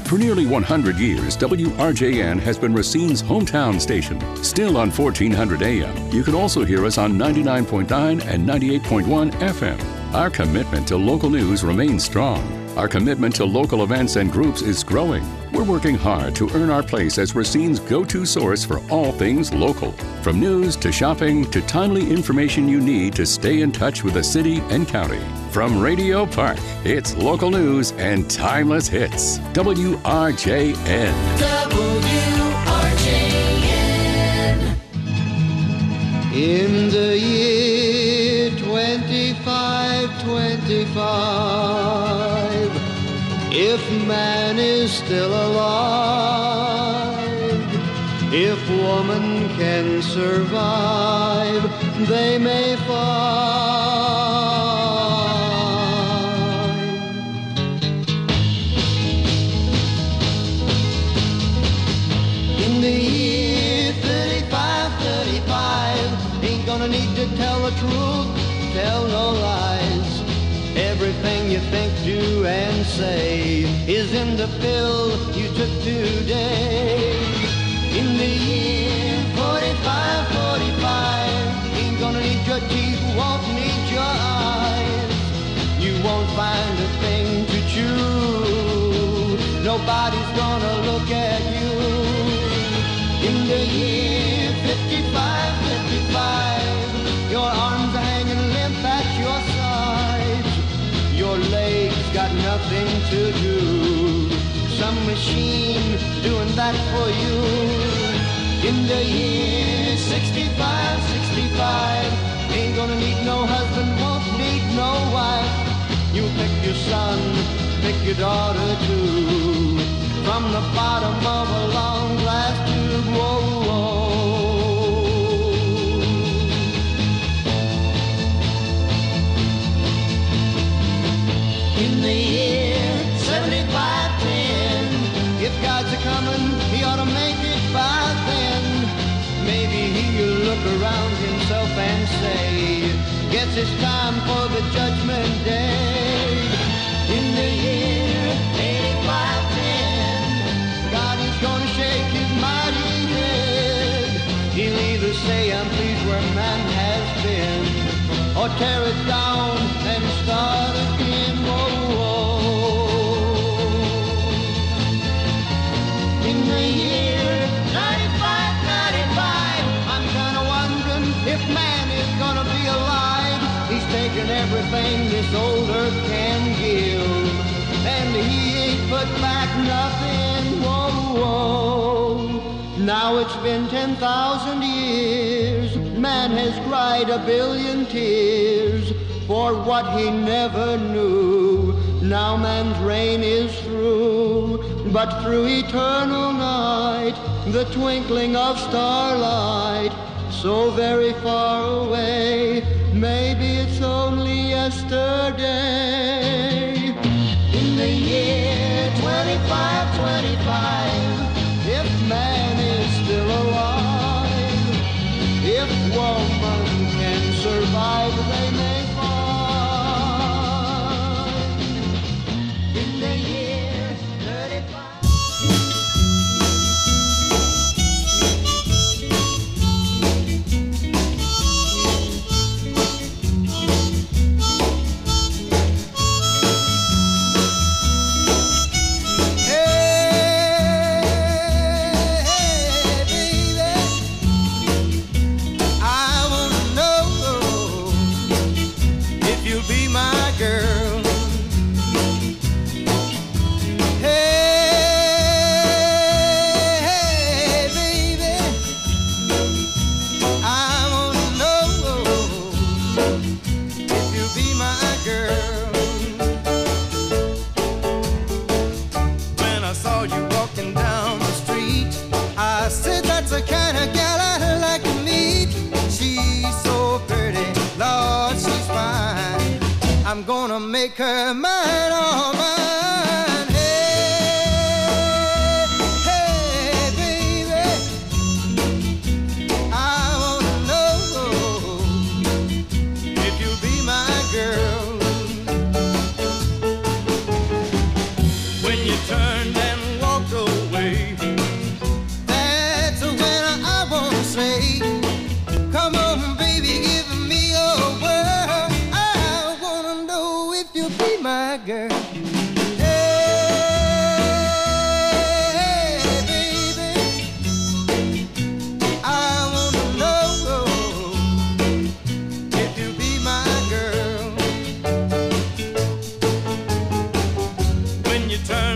For nearly 100 years, WRJN has been Racine's hometown station. Still on 1400 AM, you can also hear us on 99.9 and 98.1 FM. Our commitment to local news remains strong. Our commitment to local events and groups is growing. We're working hard to earn our place as Racine's go-to source for all things local. From news to shopping to timely information you need to stay in touch with the city and county. From Radio Park, it's local news and timeless hits. WRJN. WRJN. In the year 2525, if man is still alive, if woman can survive, they may find. In the year 3535, ain't gonna need to tell the truth, tell no lies. Everything you think, do, and say is in the pill you took today. In the year 4545, ain't gonna need your teeth, won't need your eyes. You won't find a thing to chew, nobody's gonna look at you. In the year 5555, your arms are hanging limp at your sides. Your legs got nothing to do, some machine doing that for you. In the year 6565, ain't gonna need no husband, won't need no wife. You pick your son, pick your daughter too, from the bottom of a long glass tube. Whoa, whoa. In the year 7510, if God's a-coming, he ought to make it by then. Maybe he'll look around himself and say, guess it's time for the judgment day. In the year 8510, God is gonna shake his mighty head. He'll either say, I'm pleased where man has been, or tear it down and start again. Whoa, whoa. In the year 9595, I'm kinda wondering if man is gonna be alive. He's taken everything this old earth can give, and he ain't put back nothing. Whoa, whoa. Now it's been 10,000 years, man has cried a billion tears for what he never knew. Now man's reign is through, but through eternal night, the twinkling of starlight, so very far away, maybe it's only yesterday. In the year 2525, if man is still alive, if woman can survive, they may find. In the year 35. I'm gonna make her mine, all mine. Hey, hey, baby, I wanna know if you'll be my girl. When you turned and walked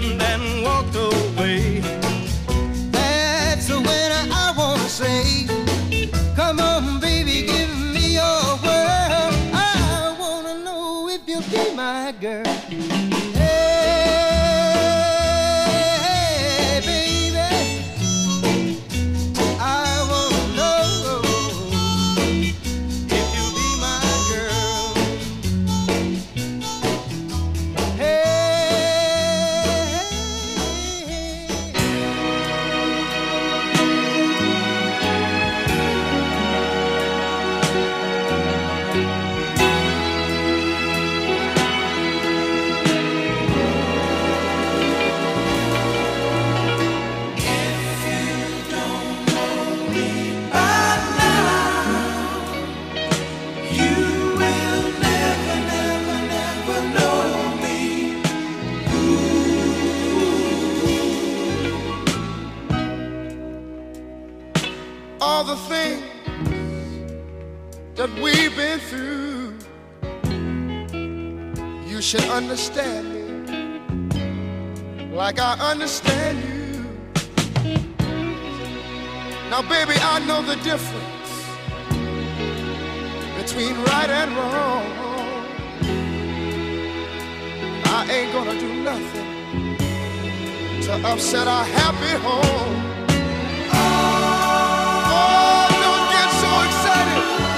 turned and walked away. That's when I wanna say, come on, baby, give me your world. I wanna know if you'll be my girl. All the things that we've been through, you should understand me like I understand you. Now, baby, I know the difference between right and wrong. I ain't gonna do nothing to upset our happy home. Don't get so excited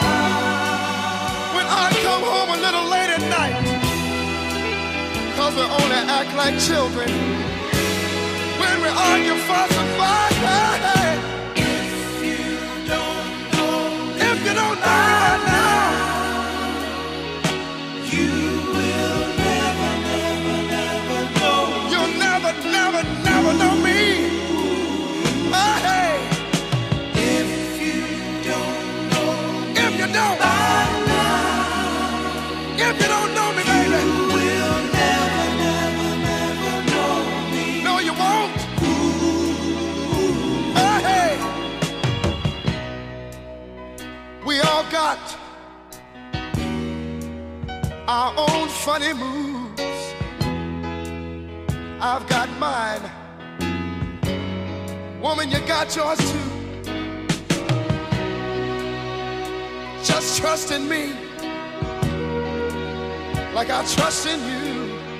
when I come home a little late at night, 'cause we only act like children when we argue, fuss, and fight. If you don't know me right now, you will never, never, never know. You'll never, never, never know me. Hey. If you don't know me, baby, you will never, never, never know me. No, you won't. Hey, we all got our own funny moves. I've got mine. Woman, you got yours too. Just trust in me like I trust in you.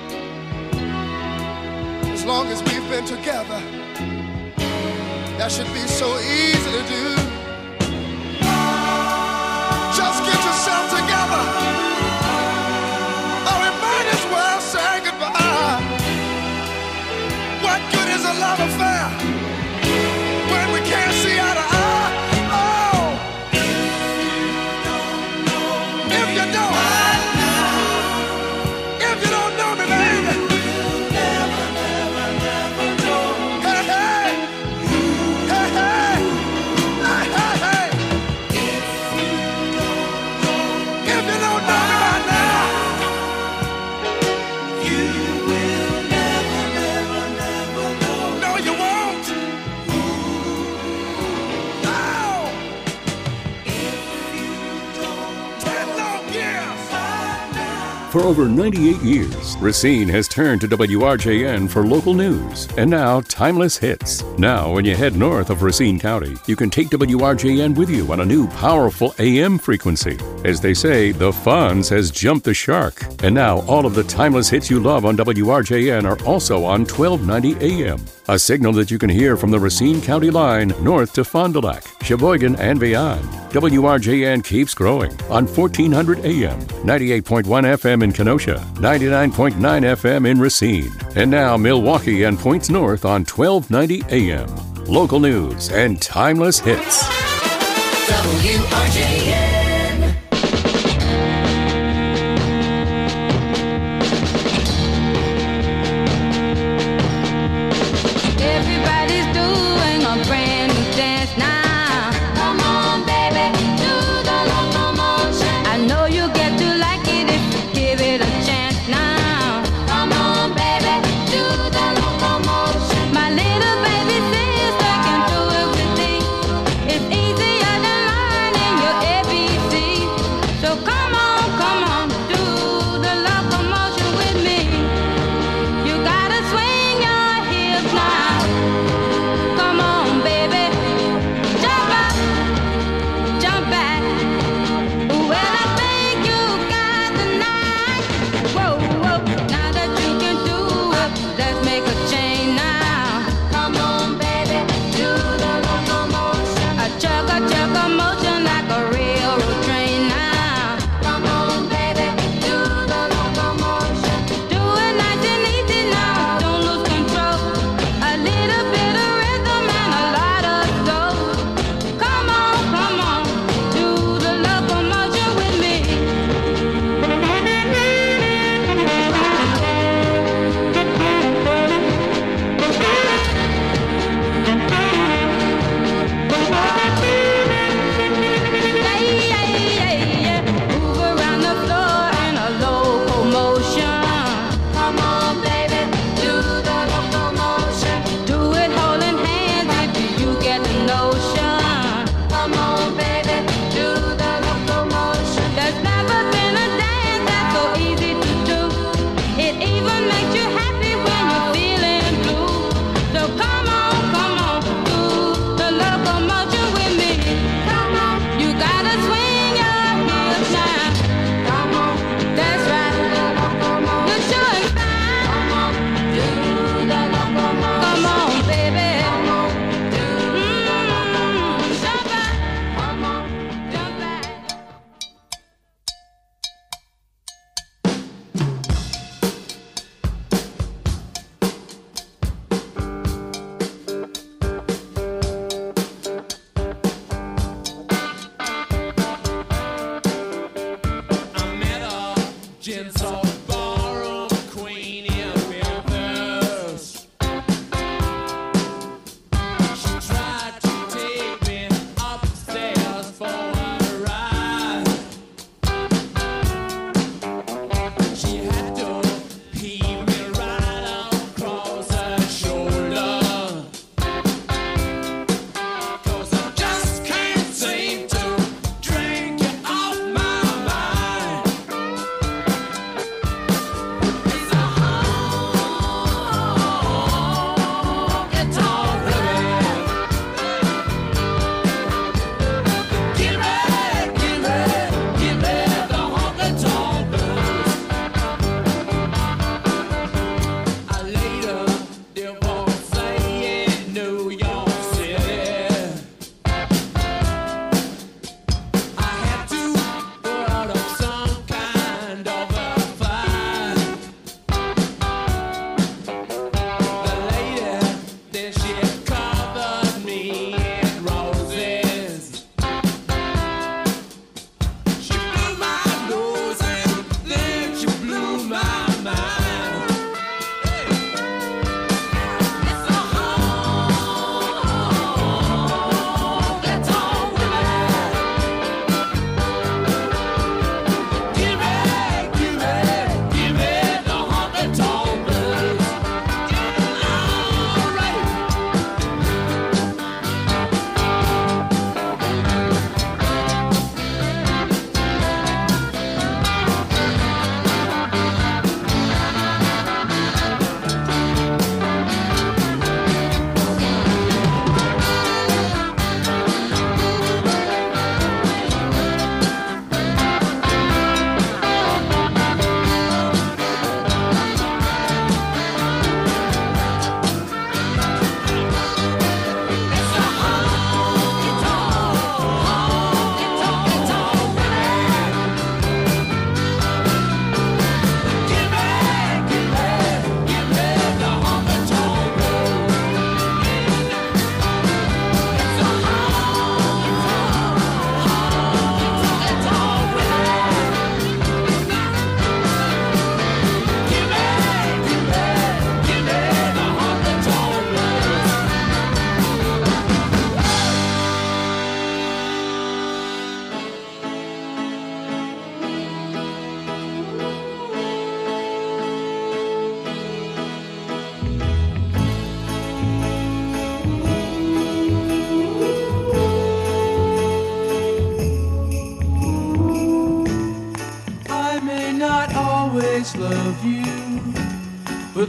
As long as we've been together, that should be so easy to do. Just get yourself together, or we might as well say goodbye. What good is a love affair when we can't see eye to eye? For over 98 years, Racine has turned to WRJN for local news and now timeless hits. Now, when you head north of Racine County, you can take WRJN with you on a new powerful AM frequency. As they say, the Fonz has jumped the shark. And now all of the timeless hits you love on WRJN are also on 1290 AM. A signal that you can hear from the Racine County line north to Fond du Lac, Sheboygan, and beyond. WRJN keeps growing on 1400 AM, 98.1 FM in Kenosha, 99.9 FM in Racine, and now Milwaukee and points north on 1290 AM. Local news and timeless hits. WRJN. It's easier than learning your every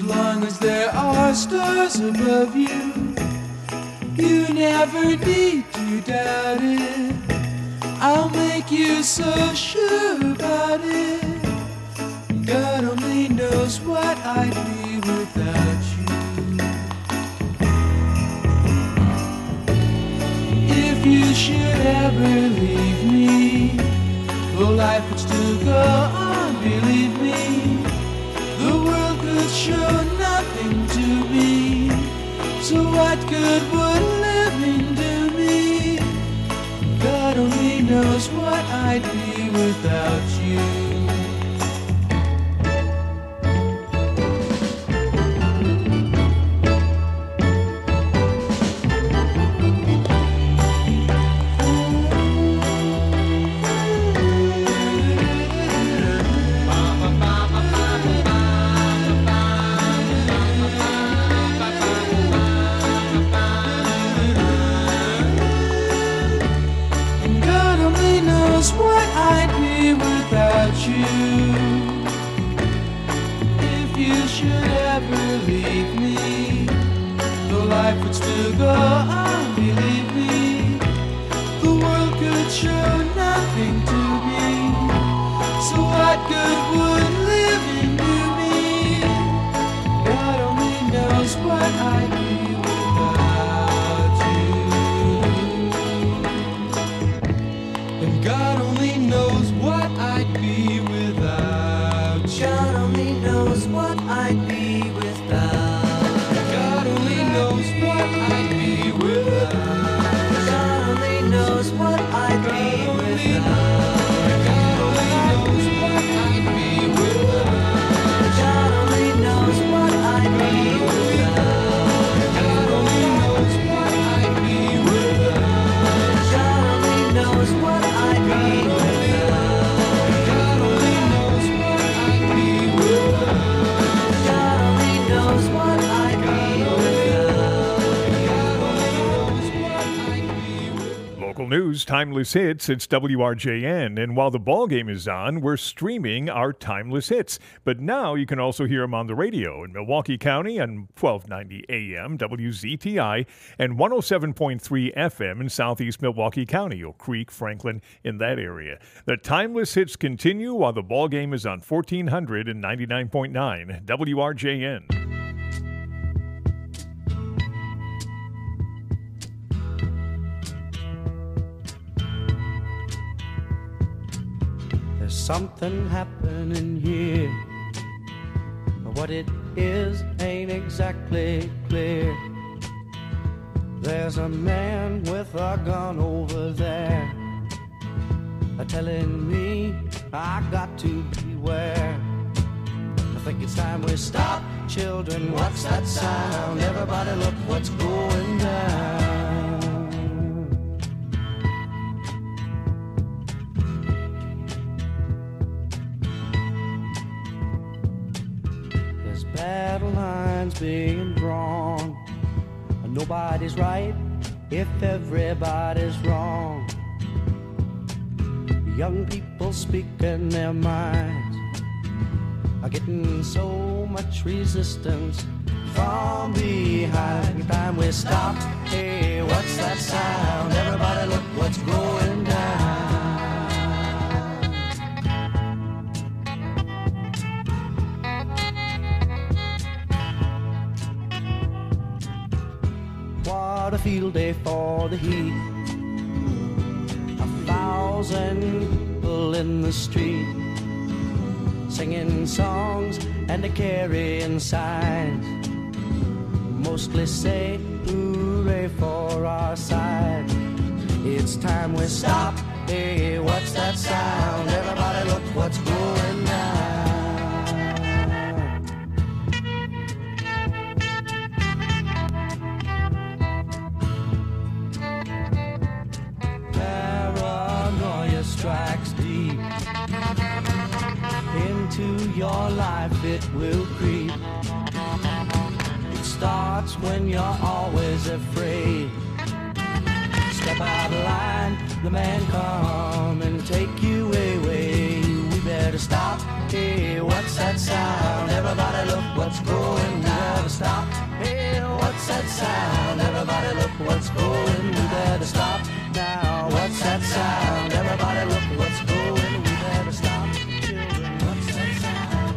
long as there are stars above you, you never need to doubt it. I'll make you so sure about it. God only knows what I'd be without you. If you should ever leave me, though life would still go on, believe me, the world could show nothing to me. So what good would living do me? God only knows what I'd be without you. What I'd be without you. If you should ever leave me, though life would still go on, believe me, the world could show nothing to me. So what good would living do me? God only knows what I'd be without you. And God only knows what I'd be without you. God only knows what I'd be without. God only knows what I'd be without. God only knows what I'd be without. God only knows what I'd be without. God only knows what I'd be without. God only knows what I'd be without. God only knows what I'd be without. God only knows what I'd be without. God only knows what I'd be without. Local news, timeless hits, it's WRJN. And while the ball game is on, we're streaming our timeless hits. But now you can also hear them on the radio in Milwaukee County on 1290 AM, WZTI, and 107.3 FM in southeast Milwaukee County, Oak Creek, Franklin, in that area. The timeless hits continue while the ball game is on 1499.9 WRJN. There's something happening here, but what it is ain't exactly clear. There's a man with a gun over there, telling me I got to beware. I think it's time we stop, children. What's that sound? Everybody look what's going down. Battle lines being drawn. Nobody's right if everybody's wrong. Young people speaking their minds are getting so much resistance from behind. Time we stop. Hey, what's that sound? Everybody look what's going down. What a field day for the heat. 1,000 people in the street, singing songs and a carrying signs. Mostly say hooray for our side. It's time we stop. Hey, what's that sound? Everybody look what's going down. Strikes deep into your life, it will creep. It starts when you're always afraid. Step out of line, the man come and take you away. We better stop. Hey, what's that sound? Everybody look what's going, we better stop. Hey, what's that sound? Everybody look what's going, we better stop. Now, what's that sound? Everybody look what's going, we better stop. Children, what's that sound?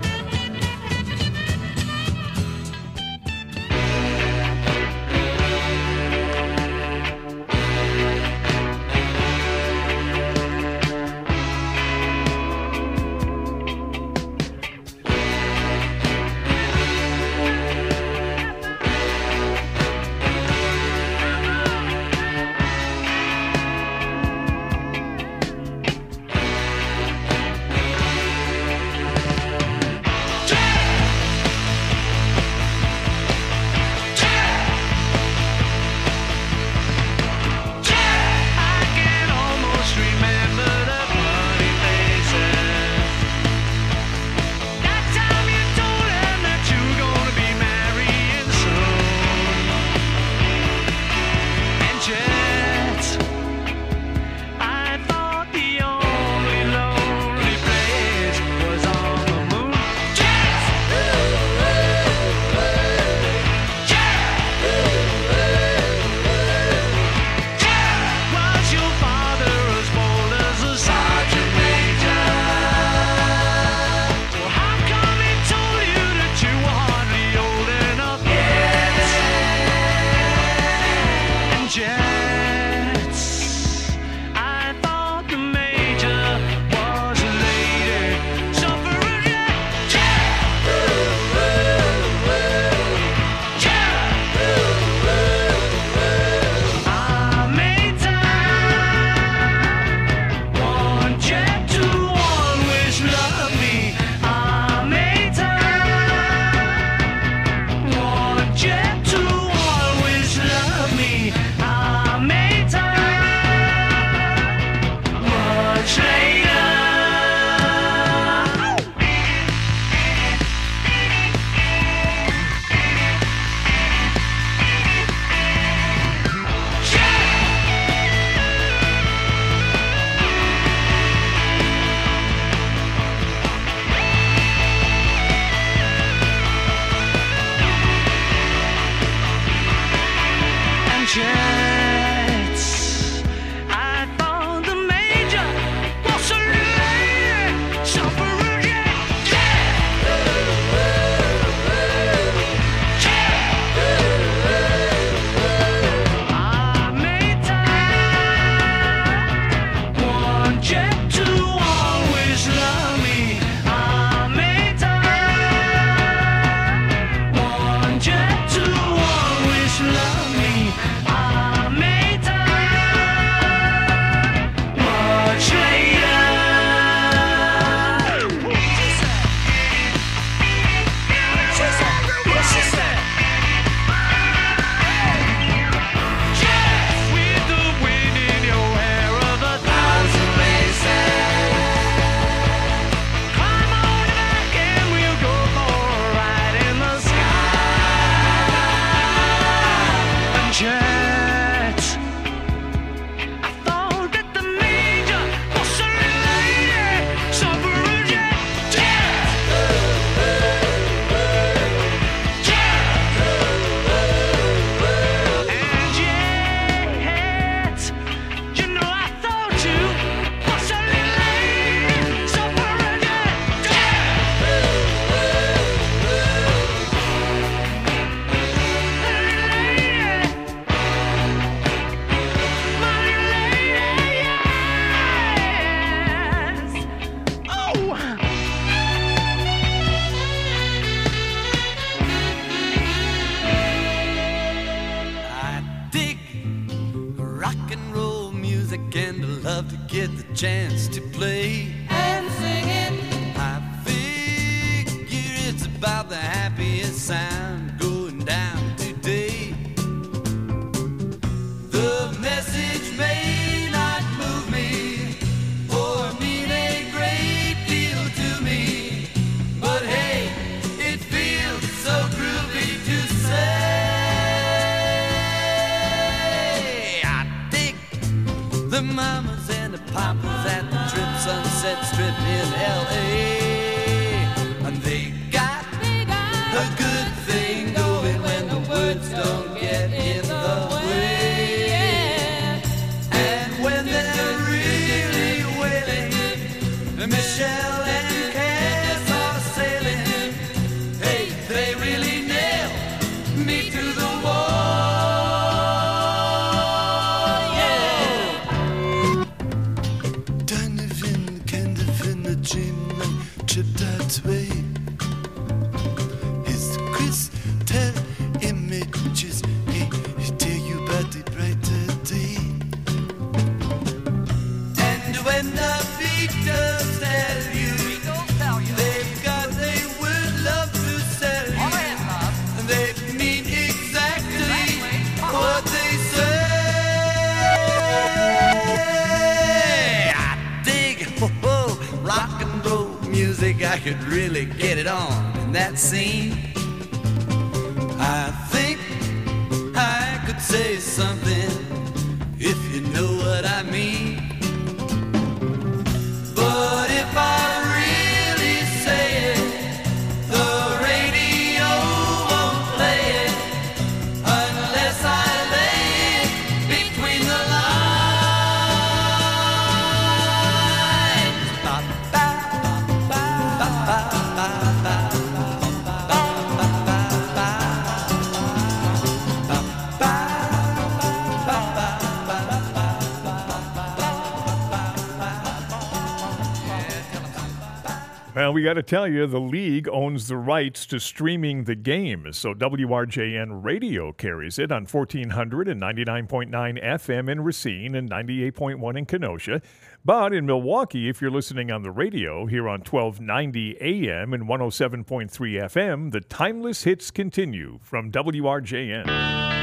get the chance to play and sing it. I figure it's about the happiest sound going down today. The message may not move me or mean a great deal to me, but hey, it feels so groovy to say. I dig the mamas and the papas at the Trip Sunset Strip in L.A. don't get in the way. And when they're really wailing, Michelle and Cass are sailing. Hey, they really nail me to the wall. Yeah. Deine Winde kende finne Dreamland trip that way. His crystal images, he tell you about the brighter day. And when the Beatles tell you they've got a word love to sell you, they mean exactly what they say. I dig rock and roll music. I could really get it on in that scene. I think I could say something if you know what I mean. But if I really say it, the radio won't play it unless I lay it between the lines. Ba, ba, ba, ba, ba, ba, ba, ba, Well, we got to tell you, the league owns the rights to streaming the game, so WRJN Radio carries it on 1400 and 99.9 FM in Racine and 98.1 in Kenosha. But in Milwaukee, if you're listening on the radio here on 1290 AM and 107.3 FM, the timeless hits continue from WRJN.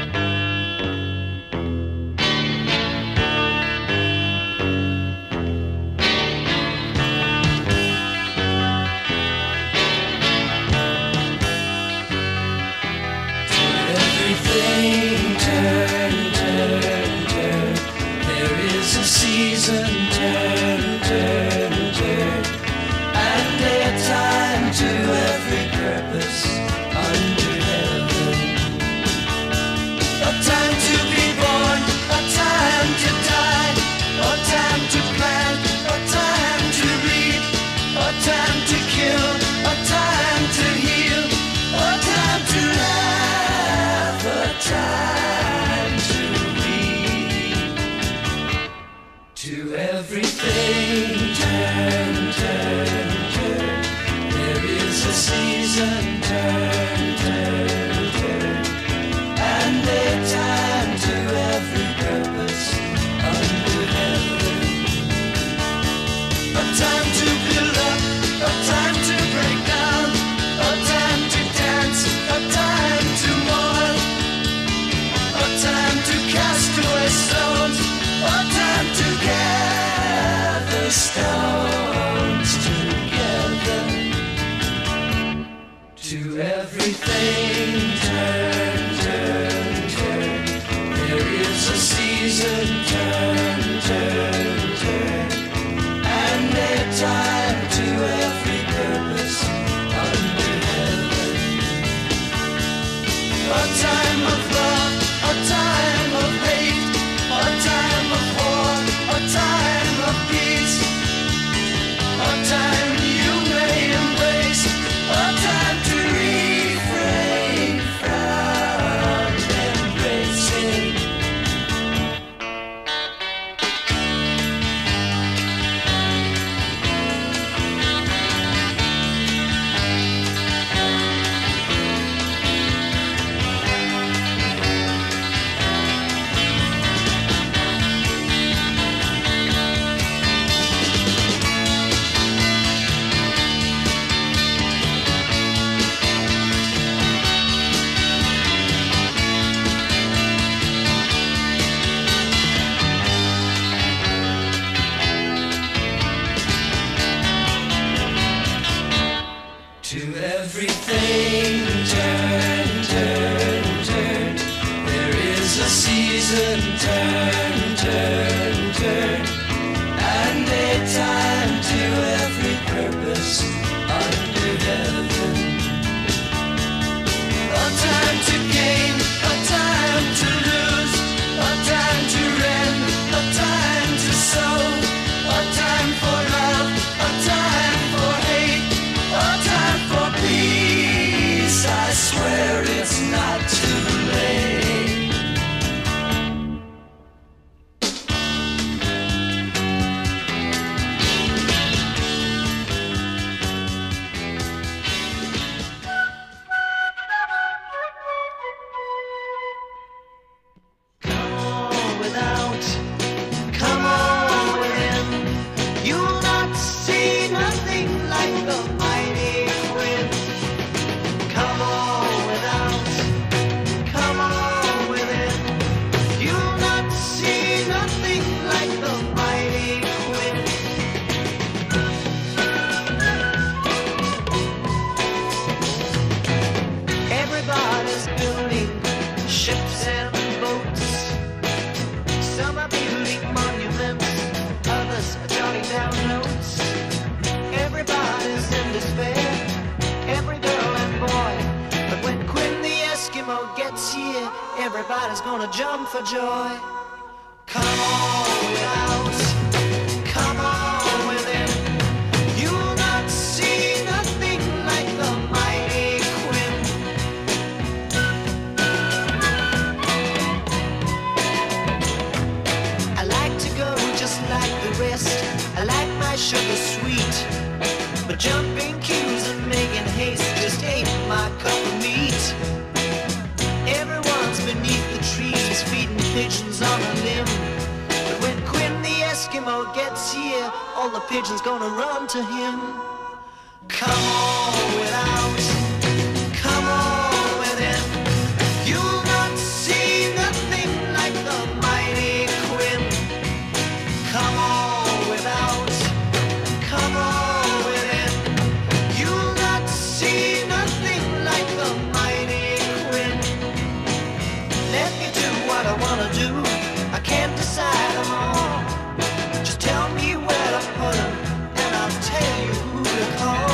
A time to gain, a time sailing boats. Some are building monuments, others are jotting down notes. Everybody's in despair, every girl and boy. But when Quinn the Eskimo gets here, everybody's gonna jump for joy. Come on without, come on with him. You'll not see nothing like the mighty Quinn. I like to go just like the rest. I like my sugar sweet. But jumping queues and making haste just ain't my cup of meat. Everyone's beneath the trees feeding pigeons on a limb. But when Quinn the Eskimo gets here, all the pigeons gonna run to him. Come on without, come on with him. You'll not see nothing like the mighty Quinn. Come on without, come on with him. You'll not see nothing like the mighty Quinn. Let me do what I wanna do. I can't decide them all. Just tell me where to put them, and I'll tell you who to call.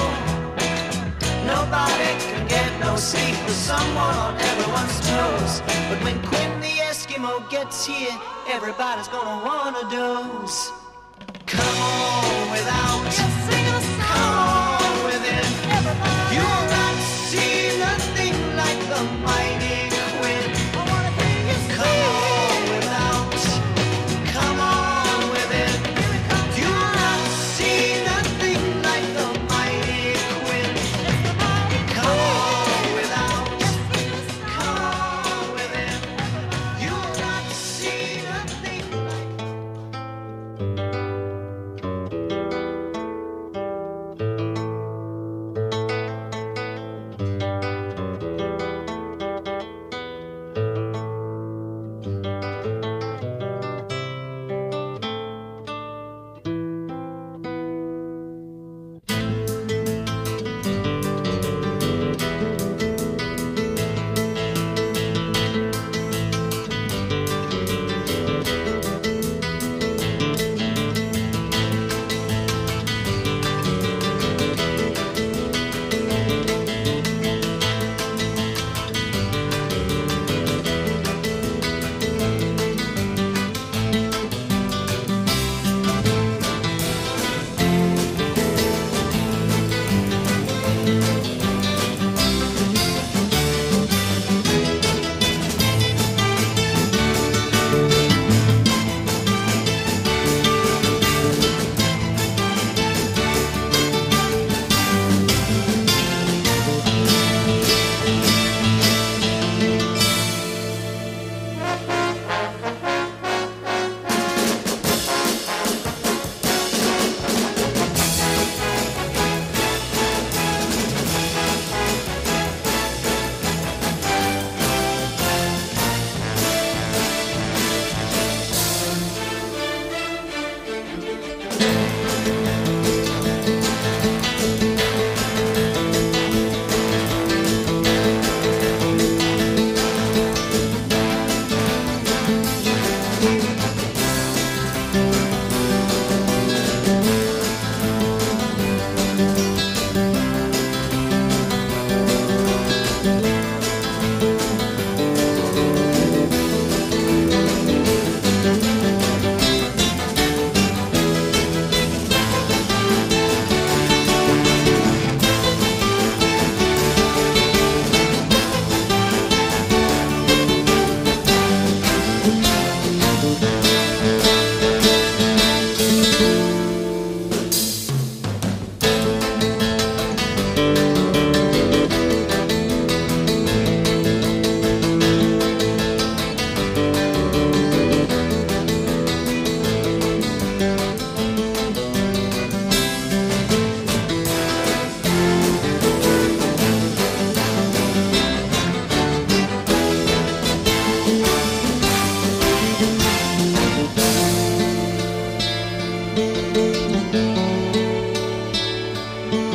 Nobody can get no sleep with someone on everyone's toes. But when Quinn the Eskimo gets here, everybody's gonna wanna doze. Come on without, come on with him. You'll not see nothing like the mighty Quinn. Come on without, come on with him. You'll not see nothing like the mighty Quinn. Come on without, come on with him. You'll not see nothing like.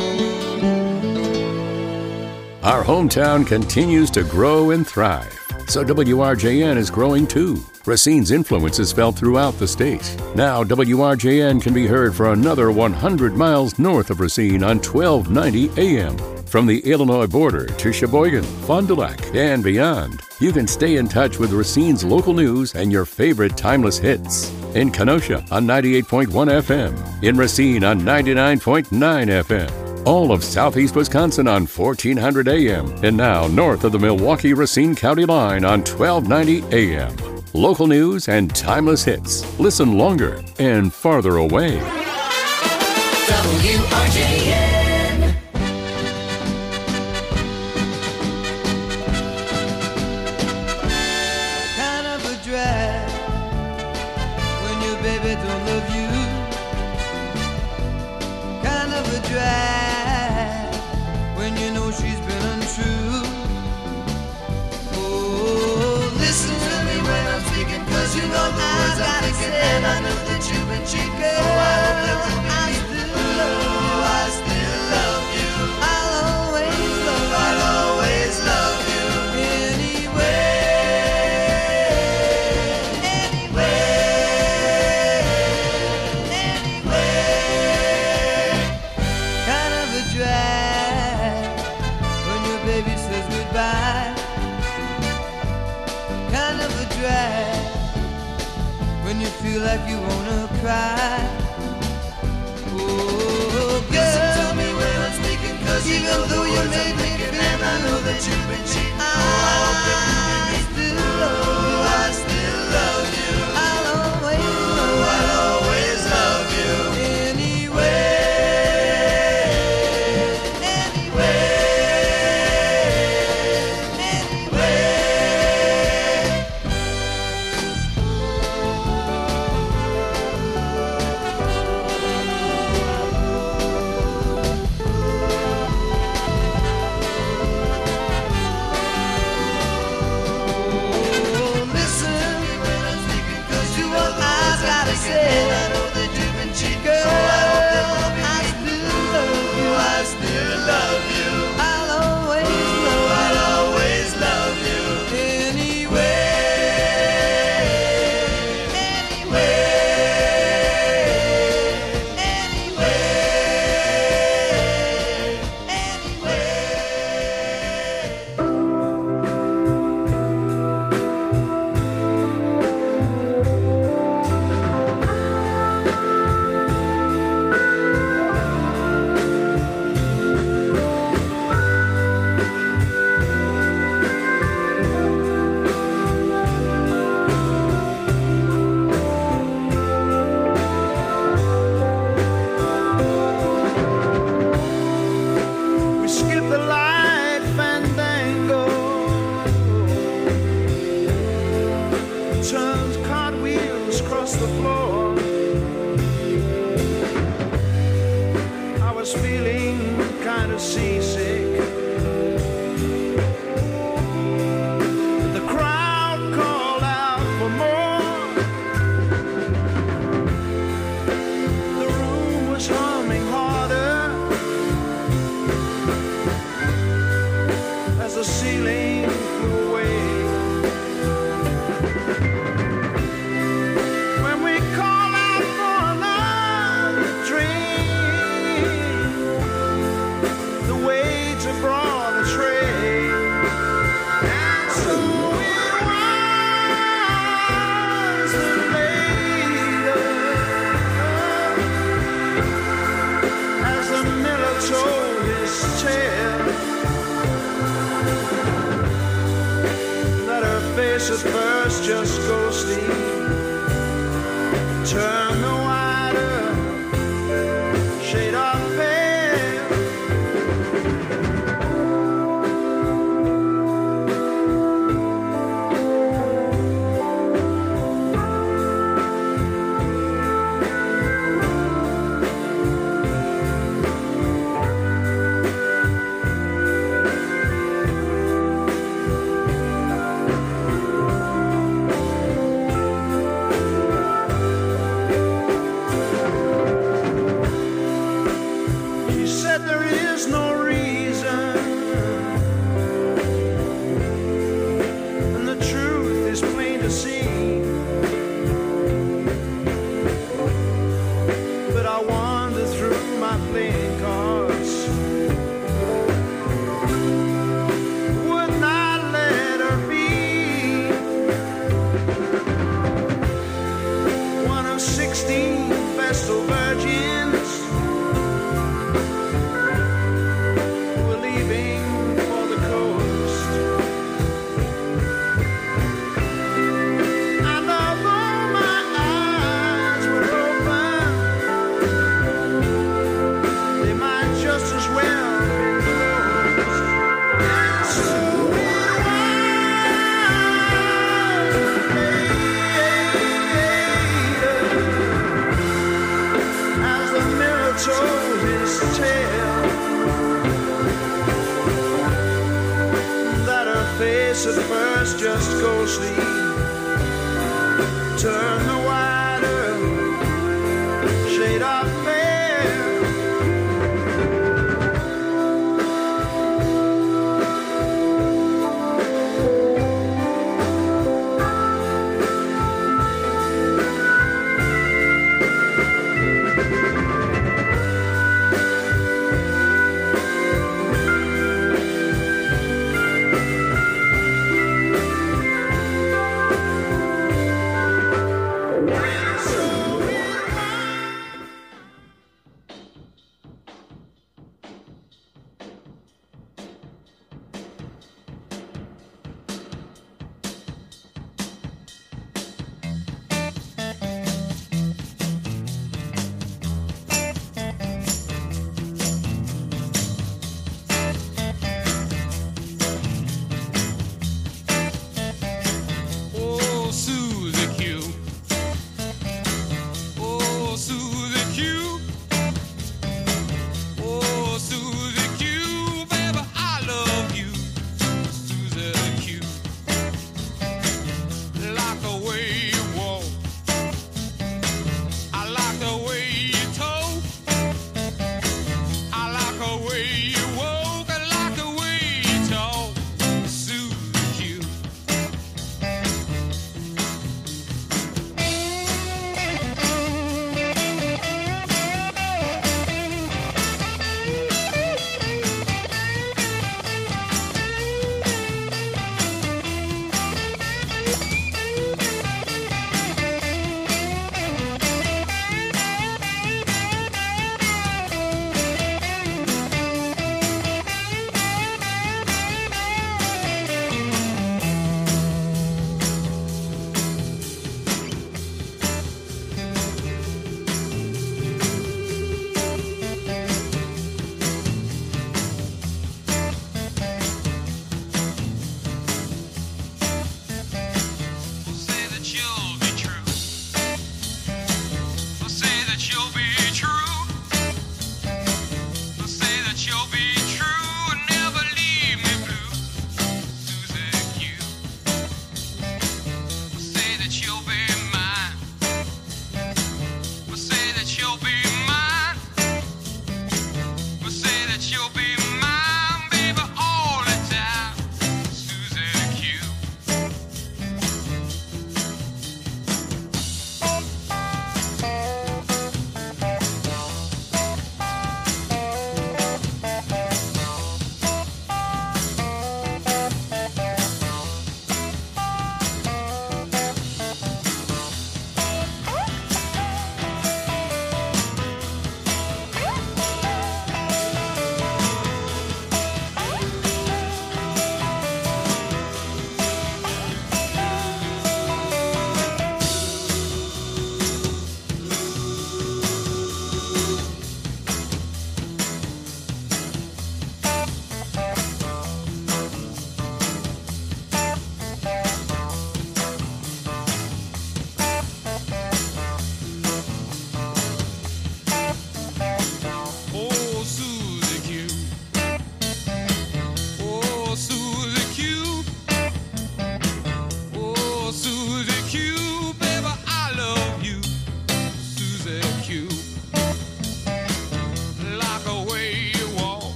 Our hometown continues to grow and thrive. So WRJN is growing too. Racine's influence is felt throughout the state. Now WRJN can be heard for another 100 miles north of Racine on 1290 AM. From the Illinois border to Sheboygan, Fond du Lac, and beyond, you can stay in touch with Racine's local news and your favorite timeless hits. In Kenosha on 98.1 FM, in Racine on 99.9 FM, all of southeast Wisconsin on 1400 AM, and now north of the Milwaukee-Racine County line on 1290 AM. Local news and timeless hits. Listen longer and farther away. WRJN. Kind of a drag when your baby don't love you. Kind of a drag when you know she's been untrue. Oh, listen to me when I'm speaking, 'cause you know the words I'm thinking, and I know that you've been cheating. Oh, I hope that will be me. I still love you. I'll always love you. I'll always love you. Anyway. Kind of a drag when your baby says goodbye. Kind of a drag when you feel like you wanna cry. Oh, girl, listen to me when I'm speaking, 'cause even though you made me feel, and I know that you've been cheating. Oh, I hope that you still love you. I still love you. I'll always love you. I'll always love you. Anyway. At first just ghosty, turn the wider shade of pale. to see. But I wander through my playing cards. Would not let her be one of 16 Vestal virgins who were leaving for the coast. I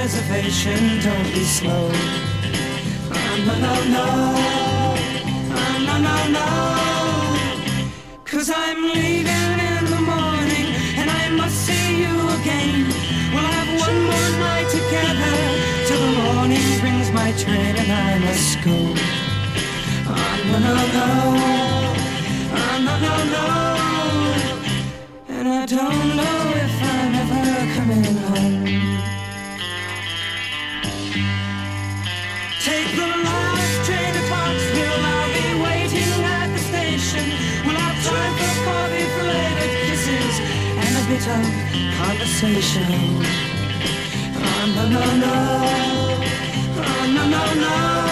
reservation, don't be slow. No, no, no, no, no, no. 'Cause I'm leaving in the morning and I must see you again. We'll have one more night together till the morning brings my train and I must go. No, no, no, no, no, no. And I don't know if I'm ever coming home. Take the last train to Clarksville, I'll be waiting at the station. We'll have time for coffee, flavoured kisses, and a bit of conversation. No, no, no, no, no, no.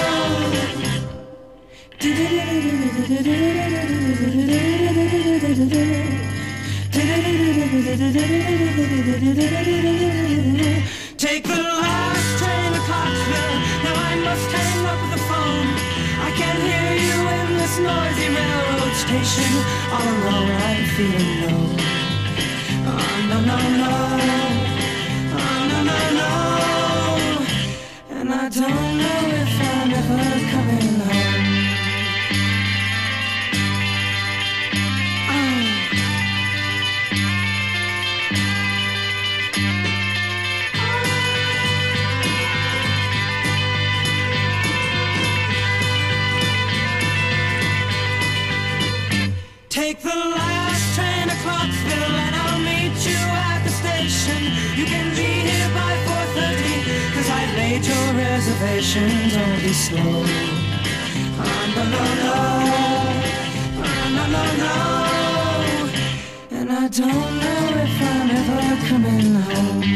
Take the last train to Clarksville. Now I must hang up the phone. I can't hear you in this noisy railroad station. All alone I'm feeling low. No, no, no. No, no, no. And I don't know if I'm ever coming home. Take the last train to Clarksville and I'll meet you at the station. You can be here by 4:30, 'cause I've made your reservation, don't be slow. No, no, no, no, no, no. And I don't know if I'm ever coming home.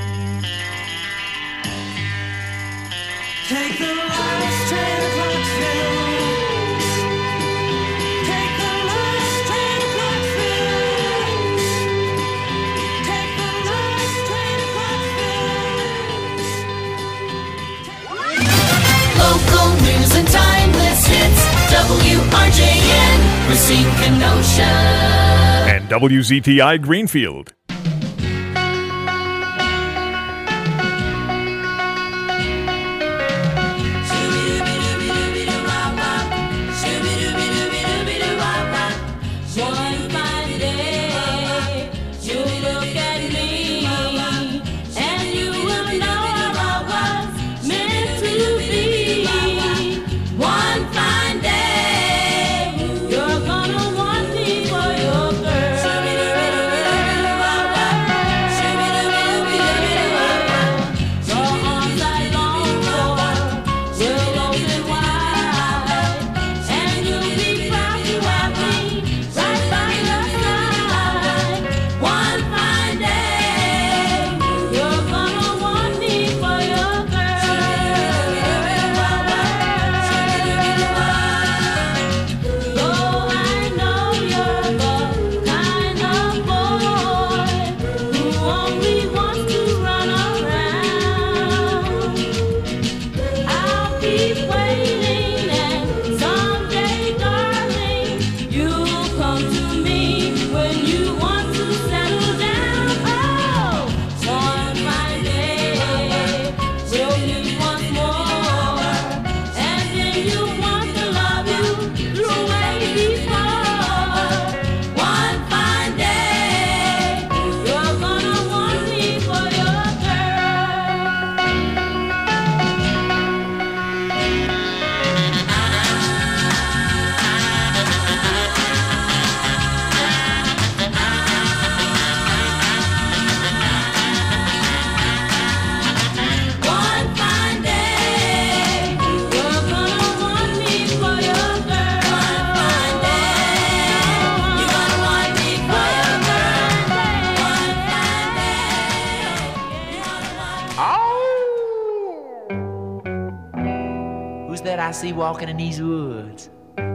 Take the last train to Clarksville. Local news and timeless hits. WRJN, Racine, Kenosha. And WZTI Greenfield. I see walking in these woods?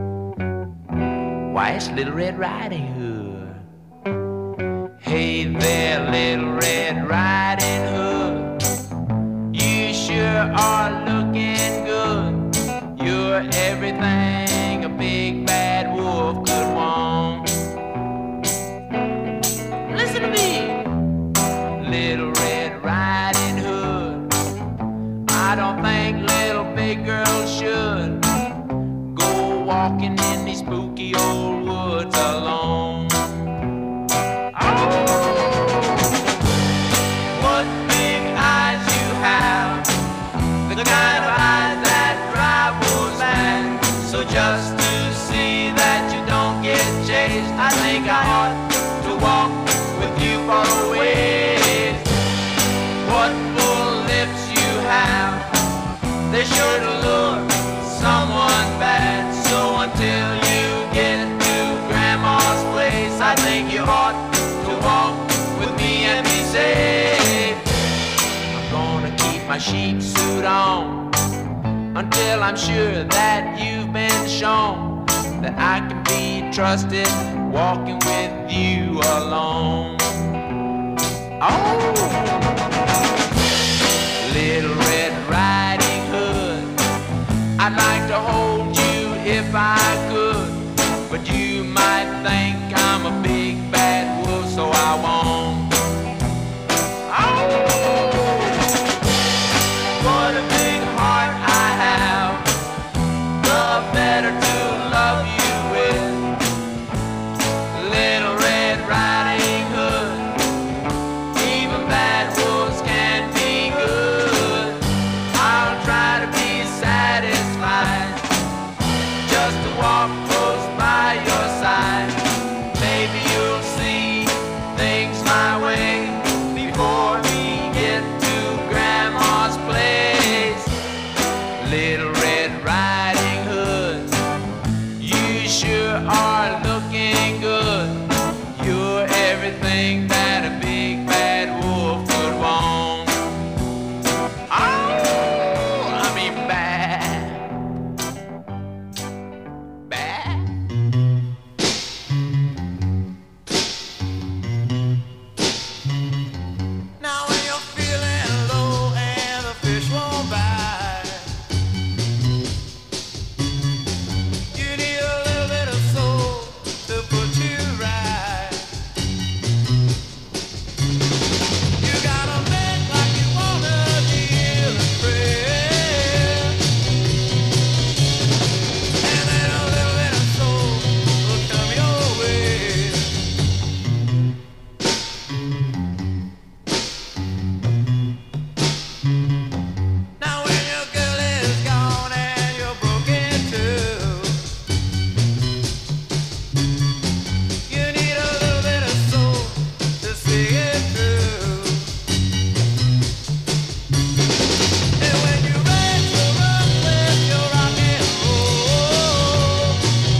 Why, it's Little Red Riding Hood. Hey there, Little Red Riding Hood, you sure are looking good. You're everything a big bad wolf could want. Listen to me, Little Red Riding Hood, my sheep suit on, until I'm sure that you've been shown that I can be trusted walking with you alone. Oh, Little Red Riding Hood, I'd like to hold you if I could, but you might think I'm a big bad wolf, so I won't. Oh, what a big heart I have, the better to love you with. Little Red Riding Hood, even bad wolves can be good. I'll try to be satisfied just to walk close by your side. Maybe you'll see things my way before we get to Grandma's place. Little Red Riding Hood, you sure are looking good. You're everything that a big bad wolf would want. Oh, I mean bad. Bad. Now when you're feeling low and the fish won't bite, you need a little bit of soul to put you right. You gotta make like you wanna deal and pray, and then a little bit of soul will come your way. Now when your girl is gone and you're broken too, you need a little bit of soul to see it through. And when you raise the rock with your rock and roll,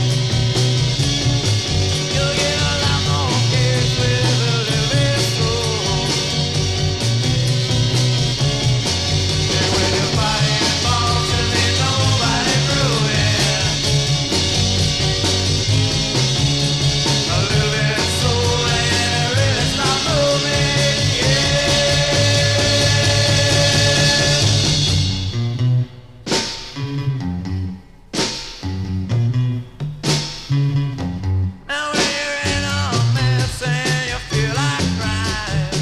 you'll get a lot more kids with a little bit of soul. And when you're fighting balls and there's nobody through it, a little bit of soul and it really start moving, yeah. Now when you're in a mess and you feel like crying,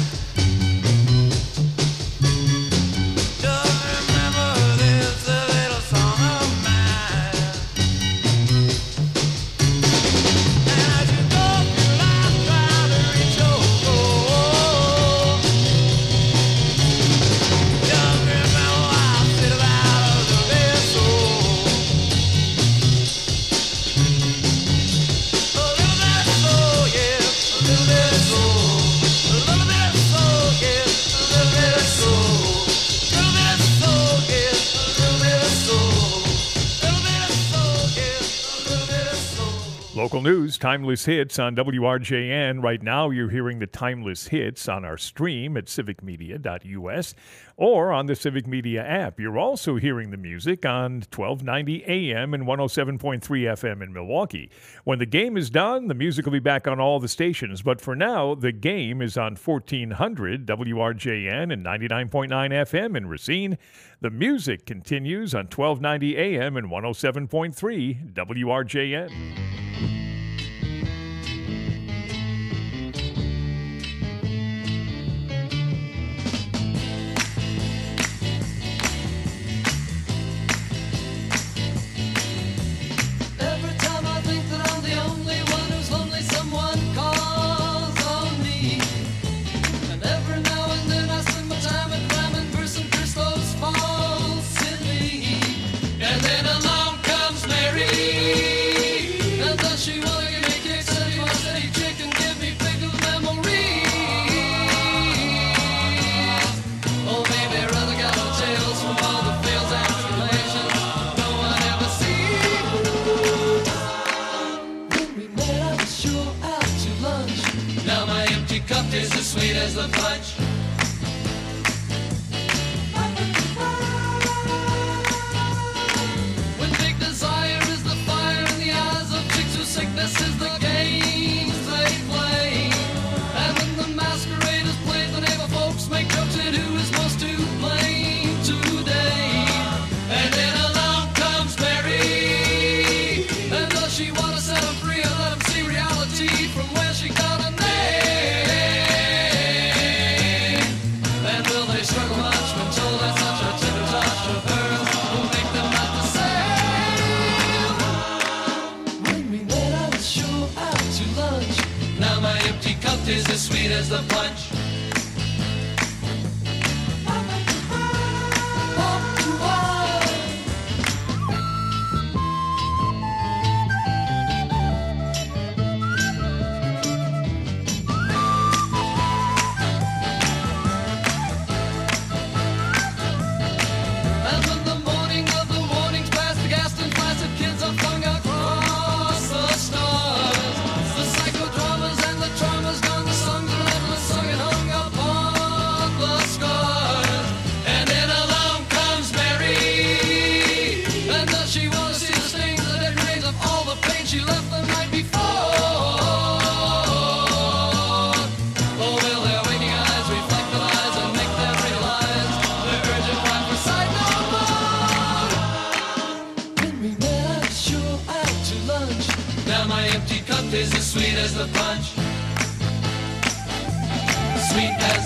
just remember this a little song of mine. And as you go through life trying to reach your goal, just remember I said about a little bit of soul. A little bit of soul, yeah, a little bit of soul. A little bit of soul, yeah, a little bit of soul. A little bit of soul, yeah, a little bit of soul. A little bit of soul, yeah, a little bit of soul. Local news, Timeless Hits on WRJN. Right now, you're hearing the Timeless Hits on our stream at civicmedia.us or on the Civic Media app. You're also hearing the music on 1290 AM and 107.3 FM in Milwaukee. When the game is done, the music will be back on all the stations. But for now, the game is on 1400 WRJN and 99.9 FM in Racine. The music continues on 1290 AM and 107.3 WRJN. Every time I think that I'm the only one who's lonely, someone calls on me. And every now and then I spend my time at climbing verse and curse those falsely. And then along comes Mary, and as the punch. Is as sweet as the punch, sweet as